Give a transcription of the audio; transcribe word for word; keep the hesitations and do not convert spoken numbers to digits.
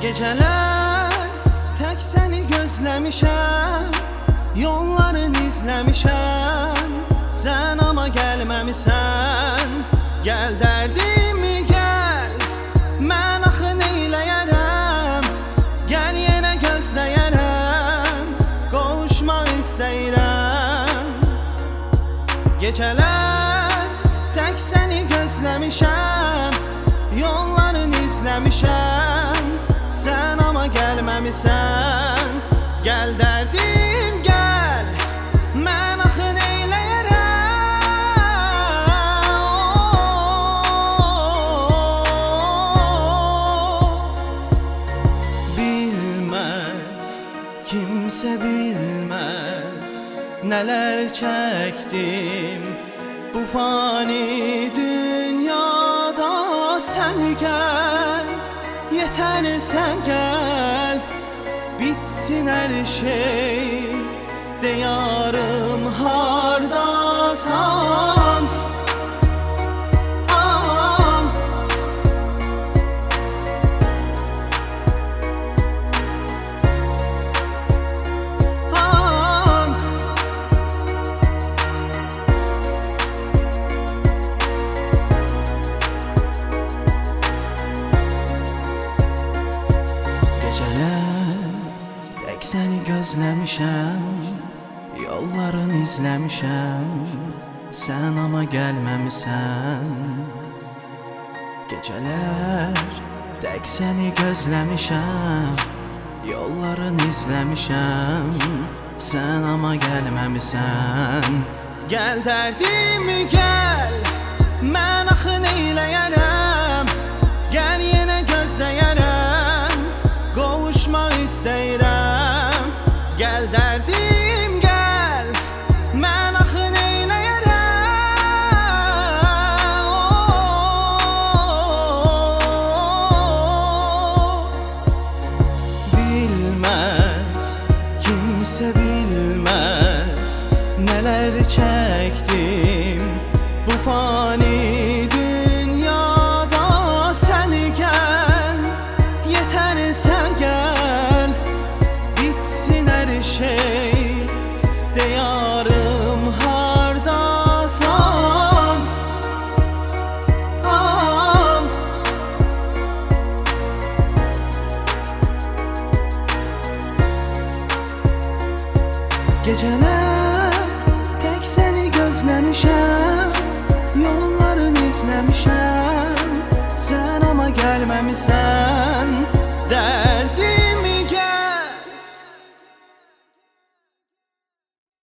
Geceler tek seni gözləmişəm, yolların izləmişəm, sən ama gəlməmisən. Gəl dərdimi gəl, mən axı neyləyərəm, gəl yenə gözləyərəm, qovuşmaq istəyirəm. Geceler tek seni gözləmişəm, yolların izləmişəm, sən ama gəlməmisən. Gəl dərdim gəl, mən axı neyləyərəm. Bilməz, kimsə bilməz, nələr çəkdim bu fani dünyada. Sən gəl, yeter sən gəl, bitsin her şey, diyarım hardasan. An An Tek seni gözləmişəm, yolların izləmişəm, sən ama gəlməmisən. Geceler tek seni gözləmişəm, yolların izləmişəm, sən ama gəlməmisən. Gəl dərdimi gəl, mən axı neyləyərəm, gəl yenə gözləyərəm, qovuşmaq istəyirəm. Gəl dərdim gəl, mən axı neyləyərəm. Bilməz, kimsə bilməz, nələr çəkdim bu fani dünyada. Sən gəl, yeter sən gəl, bitsin her şey, diyarım hardasan. An Geceler tek seni gözləmişəm, yolların izləmişəm, sən ama gəlməmisən.